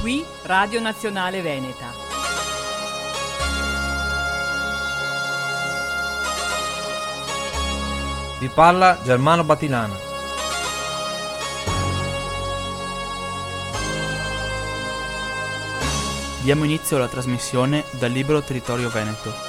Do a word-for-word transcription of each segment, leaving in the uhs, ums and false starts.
Qui Radio Nazionale Veneta. Vi parla Germano Batilana. Diamo inizio alla trasmissione dal Libero Territorio Veneto.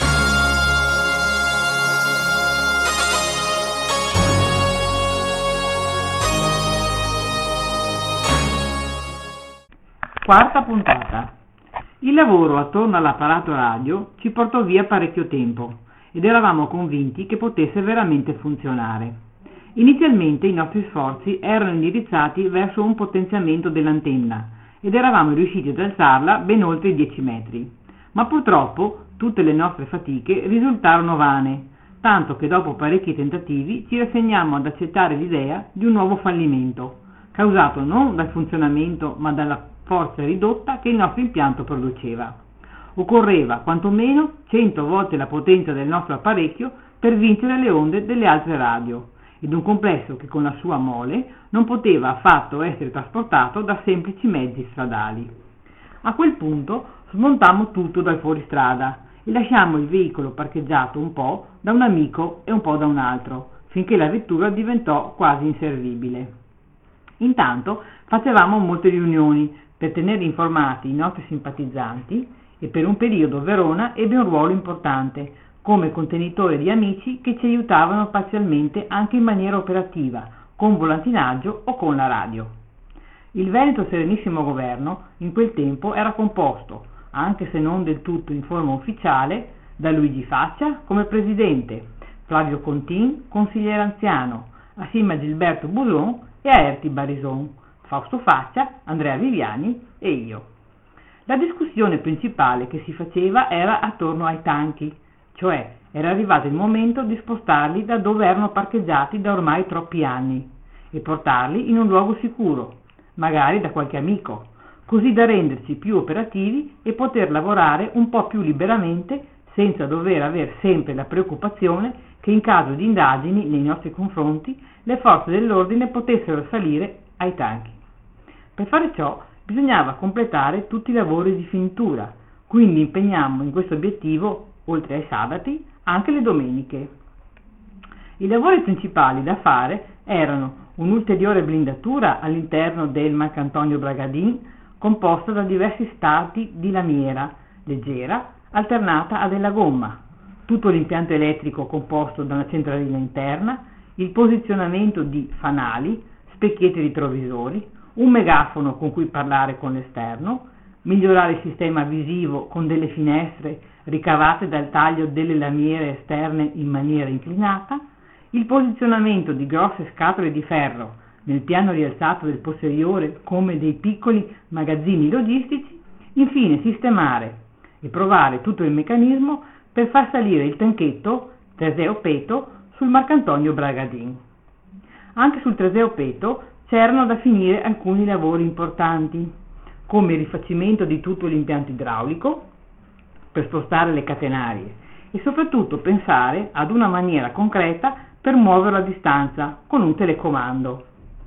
Quarta puntata. Il lavoro attorno all'apparato radio ci portò via parecchio tempo ed eravamo convinti che potesse veramente funzionare. Inizialmente i nostri sforzi erano indirizzati verso un potenziamento dell'antenna ed eravamo riusciti ad alzarla ben oltre i dieci metri, ma purtroppo tutte le nostre fatiche risultarono vane, tanto che dopo parecchi tentativi ci rassegnammo ad accettare l'idea di un nuovo fallimento, causato non dal funzionamento ma dalla forza ridotta che il nostro impianto produceva. Occorreva quantomeno cento volte la potenza del nostro apparecchio per vincere le onde delle altre radio, ed un complesso che con la sua mole non poteva affatto essere trasportato da semplici mezzi stradali. A quel punto smontammo tutto dal fuoristrada e lasciammo il veicolo parcheggiato un po' da un amico e un po' da un altro, finché la vettura diventò quasi inservibile. Intanto facevamo molte riunioni per tenere informati i nostri simpatizzanti e per un periodo Verona ebbe un ruolo importante come contenitore di amici che ci aiutavano parzialmente anche in maniera operativa, con volantinaggio o con la radio. Il Veneto Serenissimo Governo in quel tempo era composto, anche se non del tutto in forma ufficiale, da Luigi Faccia come presidente, Flavio Contin consigliere anziano, assieme a Gilberto Buson e a Erti Barison, Fausto Faccia, Andrea Viviani e io. La discussione principale che si faceva era attorno ai tanchi, cioè era arrivato il momento di spostarli da dove erano parcheggiati da ormai troppi anni e portarli in un luogo sicuro, magari da qualche amico, così da renderci più operativi e poter lavorare un po' più liberamente senza dover aver sempre la preoccupazione che in caso di indagini nei nostri confronti le forze dell'ordine potessero salire ai tanchi. Per fare ciò bisognava completare tutti i lavori di finitura, quindi impegnammo in questo obiettivo, oltre ai sabati, anche le domeniche. I lavori principali da fare erano un'ulteriore blindatura all'interno del Marcantonio Bragadin, composta da diversi stati di lamiera leggera alternata a della gomma, tutto l'impianto elettrico composto da una centralina interna, il posizionamento di fanali, specchietti retrovisori, un megafono con cui parlare con l'esterno, migliorare il sistema visivo con delle finestre ricavate dal taglio delle lamiere esterne in maniera inclinata, il posizionamento di grosse scatole di ferro nel piano rialzato del posteriore come dei piccoli magazzini logistici, infine sistemare e provare tutto il meccanismo per far salire il tanchetto Teseo Peto sul Marcantonio Bragadin. Anche sul Teseo Peto c'erano da finire alcuni lavori importanti, come il rifacimento di tutto l'impianto idraulico per spostare le catenarie e soprattutto pensare ad una maniera concreta per muoverlo a distanza con un telecomando.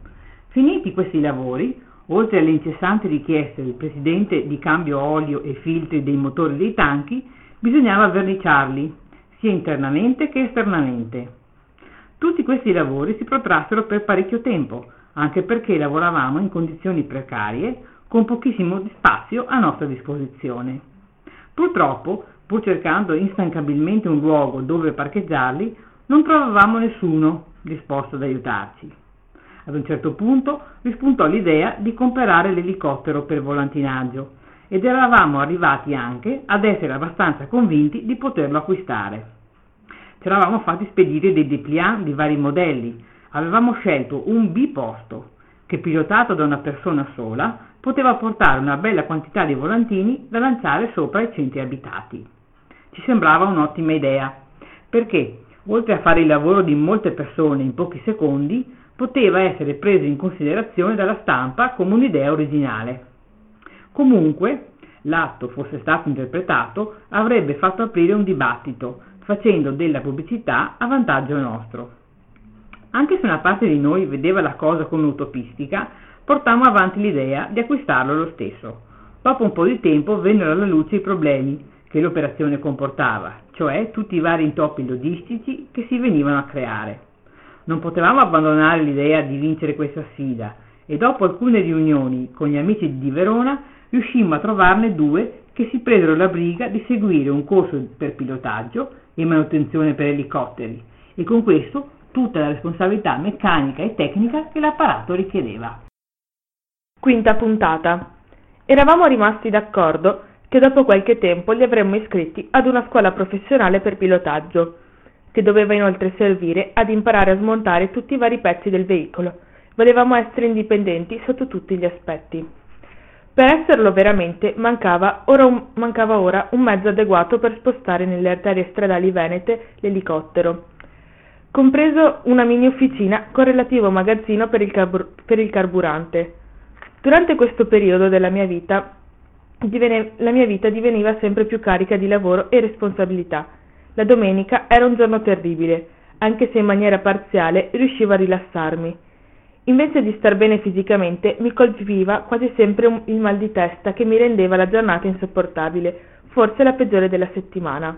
Finiti questi lavori, oltre alle incessanti richieste del presidente di cambio olio e filtri dei motori dei tanchi, bisognava verniciarli, sia internamente che esternamente. Tutti questi lavori si protrassero per parecchio tempo, anche perché lavoravamo in condizioni precarie, con pochissimo spazio a nostra disposizione. Purtroppo, pur cercando instancabilmente un luogo dove parcheggiarli, non trovavamo nessuno disposto ad aiutarci. Ad un certo punto rispuntò l'idea di comprare l'elicottero per volantinaggio ed eravamo arrivati anche ad essere abbastanza convinti di poterlo acquistare. Ci eravamo fatti spedire dei dépliant di vari modelli. Avevamo scelto un biposto che, pilotato da una persona sola, poteva portare una bella quantità di volantini da lanciare sopra i centri abitati. Ci sembrava un'ottima idea, perché, oltre a fare il lavoro di molte persone in pochi secondi, poteva essere preso in considerazione dalla stampa come un'idea originale. Comunque, l'atto fosse stato interpretato, avrebbe fatto aprire un dibattito, facendo della pubblicità a vantaggio nostro. Anche se una parte di noi vedeva la cosa come utopistica, portammo avanti l'idea di acquistarlo lo stesso. Dopo un po' di tempo vennero alla luce i problemi che l'operazione comportava, cioè tutti i vari intoppi logistici che si venivano a creare. Non potevamo abbandonare l'idea di vincere questa sfida e dopo alcune riunioni con gli amici di Verona riuscimmo a trovarne due che si presero la briga di seguire un corso per pilotaggio e manutenzione per elicotteri e con questo tutta la responsabilità meccanica e tecnica che l'apparato richiedeva. Quinta puntata. Eravamo rimasti d'accordo che dopo qualche tempo li avremmo iscritti ad una scuola professionale per pilotaggio, che doveva inoltre servire ad imparare a smontare tutti i vari pezzi del veicolo. Volevamo essere indipendenti sotto tutti gli aspetti. Per esserlo veramente mancava ora, un, mancava ora un mezzo adeguato per spostare nelle arterie stradali venete l'elicottero, compreso una mini officina con relativo magazzino per il, carbur- per il carburante. Durante questo periodo della mia vita, divene- la mia vita diveniva sempre più carica di lavoro e responsabilità. La domenica era un giorno terribile, anche se in maniera parziale riuscivo a rilassarmi. Invece di star bene fisicamente, mi colpiva quasi sempre un, il mal di testa che mi rendeva la giornata insopportabile, forse la peggiore della settimana.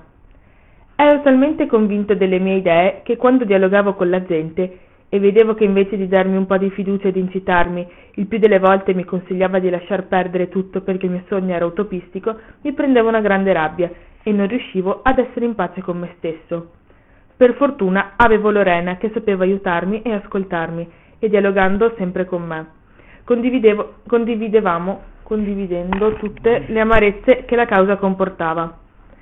Ero talmente convinto delle mie idee che quando dialogavo con la gente e vedevo che invece di darmi un po' di fiducia ed incitarmi, il più delle volte mi consigliava di lasciar perdere tutto perché il mio sogno era utopistico, mi prendeva una grande rabbia e non riuscivo ad essere in pace con me stesso. Per fortuna avevo Lorena che sapeva aiutarmi e ascoltarmi, e dialogando sempre con me. Condividevo, condividevamo, condividendo tutte le amarezze che la causa comportava.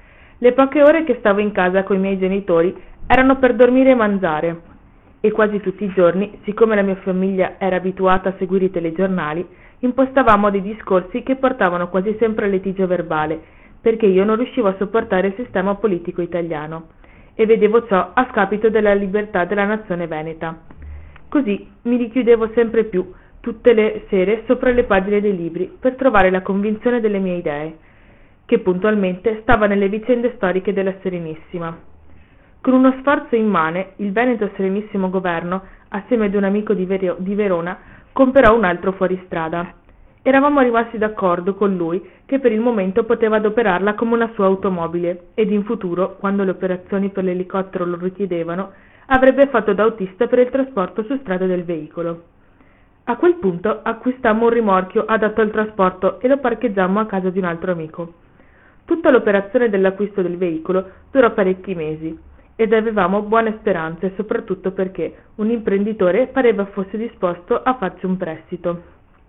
Le poche ore che stavo in casa coi miei genitori erano per dormire e mangiare, e quasi tutti i giorni, siccome la mia famiglia era abituata a seguire i telegiornali, impostavamo dei discorsi che portavano quasi sempre al litigio verbale, perché io non riuscivo a sopportare il sistema politico italiano, e vedevo ciò a scapito della libertà della nazione veneta. Così mi richiudevo sempre più tutte le sere sopra le pagine dei libri per trovare la convinzione delle mie idee, che puntualmente stava nelle vicende storiche della Serenissima. Con uno sforzo immane, il Veneto Serenissimo Governo, assieme ad un amico di, Ver- di Verona, comperò un altro fuoristrada. Eravamo rimasti d'accordo con lui che per il momento poteva adoperarla come una sua automobile ed in futuro, quando le operazioni per l'elicottero lo richiedevano, avrebbe fatto da autista per il trasporto su strada del veicolo. A quel punto acquistammo un rimorchio adatto al trasporto e lo parcheggiammo a casa di un altro amico. Tutta l'operazione dell'acquisto del veicolo durò parecchi mesi ed avevamo buone speranze, soprattutto perché un imprenditore pareva fosse disposto a farci un prestito.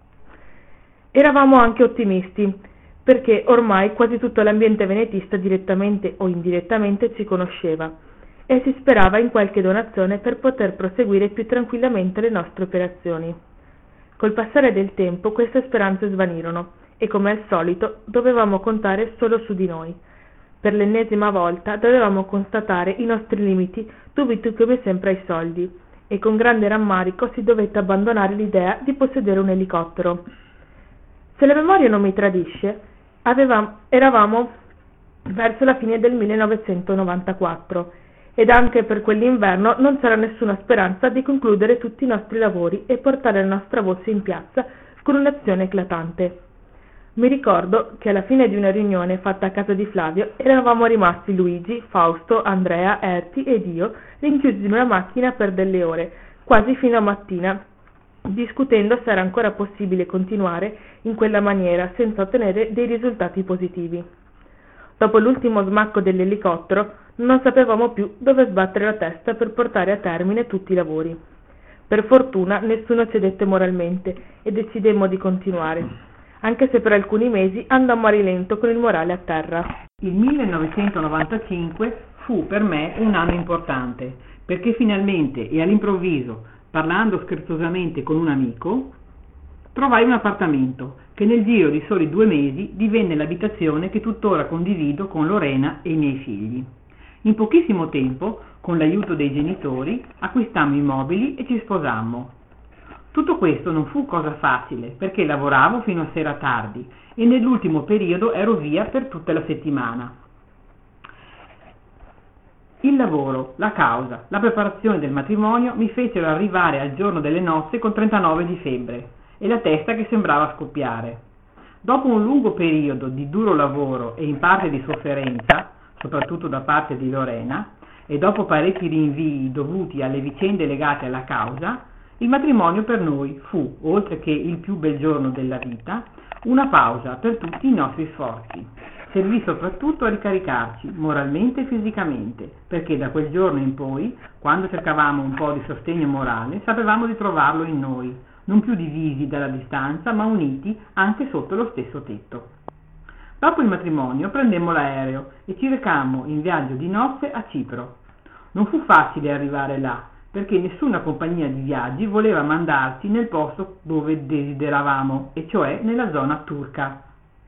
Eravamo anche ottimisti, perché ormai quasi tutto l'ambiente venetista direttamente o indirettamente ci conosceva e si sperava in qualche donazione per poter proseguire più tranquillamente le nostre operazioni. Col passare del tempo queste speranze svanirono e, come al solito, dovevamo contare solo su di noi. Per l'ennesima volta dovevamo constatare i nostri limiti dovuti come sempre ai soldi e con grande rammarico si dovette abbandonare l'idea di possedere un elicottero. Se la memoria non mi tradisce, avevamo, eravamo verso la fine del millenovecentonovantaquattro ed anche per quell'inverno non c'era nessuna speranza di concludere tutti i nostri lavori e portare la nostra voce in piazza con un'azione eclatante. Mi ricordo che alla fine di una riunione fatta a casa di Flavio eravamo rimasti Luigi, Fausto, Andrea, Erti ed io rinchiusi in una macchina per delle ore, quasi fino a mattina, discutendo se era ancora possibile continuare in quella maniera senza ottenere dei risultati positivi. Dopo l'ultimo smacco dell'elicottero non sapevamo più dove sbattere la testa per portare a termine tutti i lavori. Per fortuna nessuno cedette moralmente e decidemmo di continuare, anche se per alcuni mesi andammo a rilento con il morale a terra. Il millenovecentonovantacinque fu per me un anno importante, perché finalmente e all'improvviso, parlando scherzosamente con un amico, trovai un appartamento che nel giro di soli due mesi divenne l'abitazione che tuttora condivido con Lorena e i miei figli. In pochissimo tempo, con l'aiuto dei genitori, acquistammo i mobili e ci sposammo. Tutto questo non fu cosa facile, perché lavoravo fino a sera tardi e nell'ultimo periodo ero via per tutta la settimana. Il lavoro, la causa, la preparazione del matrimonio mi fecero arrivare al giorno delle nozze con trentanove di febbre e la testa che sembrava scoppiare. Dopo un lungo periodo di duro lavoro e in parte di sofferenza, soprattutto da parte di Lorena, e dopo parecchi rinvii dovuti alle vicende legate alla causa, il matrimonio per noi fu, oltre che il più bel giorno della vita, una pausa per tutti i nostri sforzi. Servì soprattutto a ricaricarci, moralmente e fisicamente, perché da quel giorno in poi, quando cercavamo un po' di sostegno morale, sapevamo di trovarlo in noi, non più divisi dalla distanza, ma uniti anche sotto lo stesso tetto. Dopo il matrimonio prendemmo l'aereo e ci recammo in viaggio di nozze a Cipro. Non fu facile arrivare là, perché nessuna compagnia di viaggi voleva mandarci nel posto dove desideravamo, e cioè nella zona turca.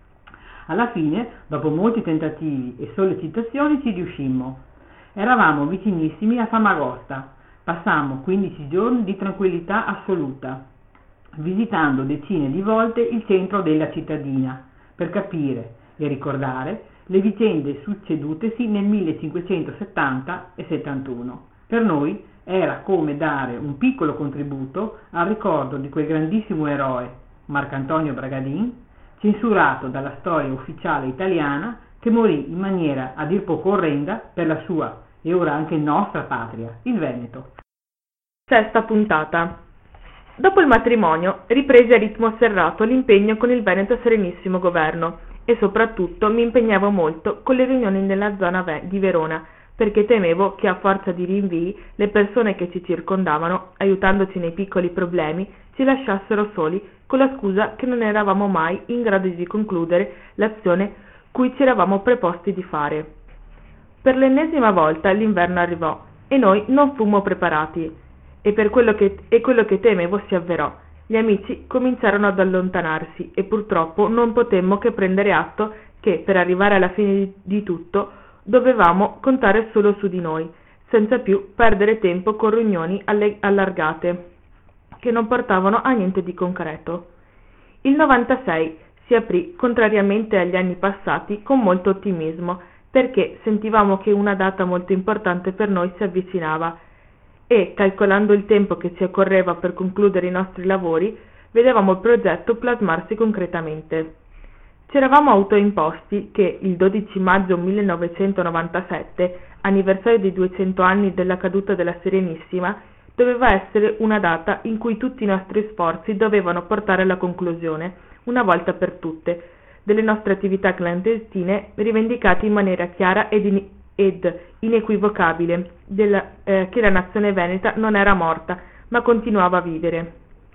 Alla fine, dopo molti tentativi e sollecitazioni, ci riuscimmo. Eravamo vicinissimi a Famagosta. Passammo quindici giorni di tranquillità assoluta, visitando decine di volte il centro della cittadina, per capire e ricordare le vicende succedutesi nel millecinquecentosettanta e settantuno. Per noi era come dare un piccolo contributo al ricordo di quel grandissimo eroe, Marcantonio Bragadin, censurato dalla storia ufficiale italiana, che morì in maniera a dir poco orrenda per la sua e ora anche nostra patria, il Veneto. Sesta puntata. Dopo il matrimonio riprese a ritmo serrato l'impegno con il Veneto Serenissimo Governo e soprattutto mi impegnavo molto con le riunioni nella zona di Verona, perché temevo che a forza di rinvii le persone che ci circondavano, aiutandoci nei piccoli problemi, ci lasciassero soli con la scusa che non eravamo mai in grado di concludere l'azione cui ci eravamo preposti di fare. Per l'ennesima volta l'inverno arrivò e noi non fummo preparati e per quello che, e quello che temevo si avverò. Gli amici cominciarono ad allontanarsi e purtroppo non potemmo che prendere atto che per arrivare alla fine di, di tutto dovevamo contare solo su di noi, senza più perdere tempo con riunioni alle, allargate che non portavano a niente di concreto. Il novantasei si aprì, contrariamente agli anni passati, con molto ottimismo, perché sentivamo che una data molto importante per noi si avvicinava e, calcolando il tempo che ci occorreva per concludere i nostri lavori, vedevamo il progetto plasmarsi concretamente. Ci eravamo autoimposti che il dodici maggio millenovecentonovantasette, anniversario dei duecento anni della caduta della Serenissima, doveva essere una data in cui tutti i nostri sforzi dovevano portare alla conclusione, una volta per tutte, delle nostre attività clandestine rivendicate in maniera chiara ed, in- ed inequivocabile della, eh, che la nazione veneta non era morta, ma continuava a vivere.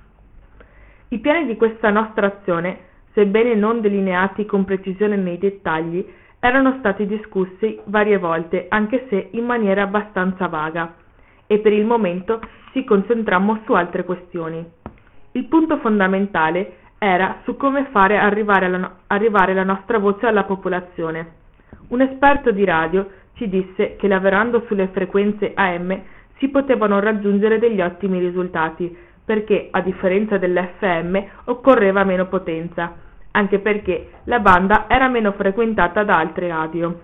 I piani di questa nostra azione, sebbene non delineati con precisione nei dettagli, erano stati discussi varie volte, anche se in maniera abbastanza vaga, e per il momento ci concentrammo su altre questioni. Il punto fondamentale era su come fare arrivare la, arrivare la nostra voce alla popolazione. Un esperto di radio ci disse che lavorando sulle frequenze A M si potevano raggiungere degli ottimi risultati, perché a differenza dell'F M occorreva meno potenza, anche perché la banda era meno frequentata da altre radio.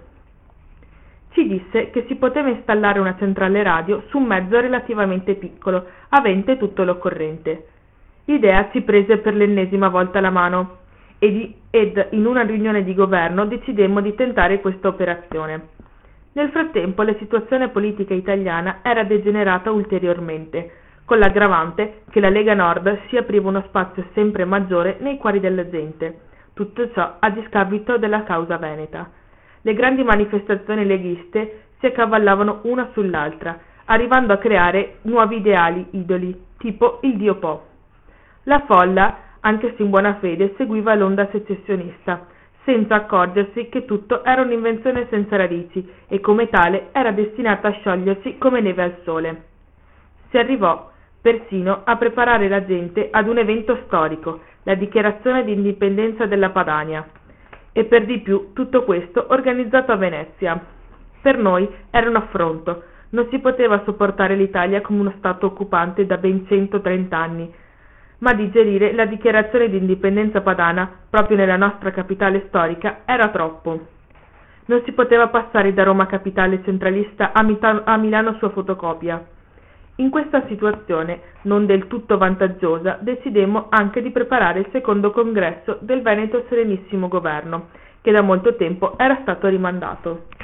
Ci disse che si poteva installare una centrale radio su un mezzo relativamente piccolo, avente tutto l'occorrente. L'idea ci prese per l'ennesima volta la mano ed, ed in una riunione di governo decidemmo di tentare questa operazione. Nel frattempo la situazione politica italiana era degenerata ulteriormente, con l'aggravante che la Lega Nord si apriva uno spazio sempre maggiore nei cuori della gente, tutto ciò a discapito della causa veneta. Le grandi manifestazioni leghiste si accavallavano una sull'altra, arrivando a creare nuovi ideali idoli, tipo il Dio Po. La folla, anche se in buona fede, seguiva l'onda secessionista, senza accorgersi che tutto era un'invenzione senza radici e come tale era destinata a sciogliersi come neve al sole. Si arrivò persino a preparare la gente ad un evento storico, la dichiarazione di indipendenza della Padania, e per di più tutto questo organizzato a Venezia. Per noi era un affronto, non si poteva sopportare l'Italia come uno stato occupante da ben centotrenta anni, ma digerire la dichiarazione di indipendenza padana proprio nella nostra capitale storica era troppo. Non si poteva passare da Roma capitale centralista a, Mita- a Milano sua fotocopia. In questa situazione, non del tutto vantaggiosa, decidemmo anche di preparare il secondo congresso del Veneto Serenissimo Governo, che da molto tempo era stato rimandato.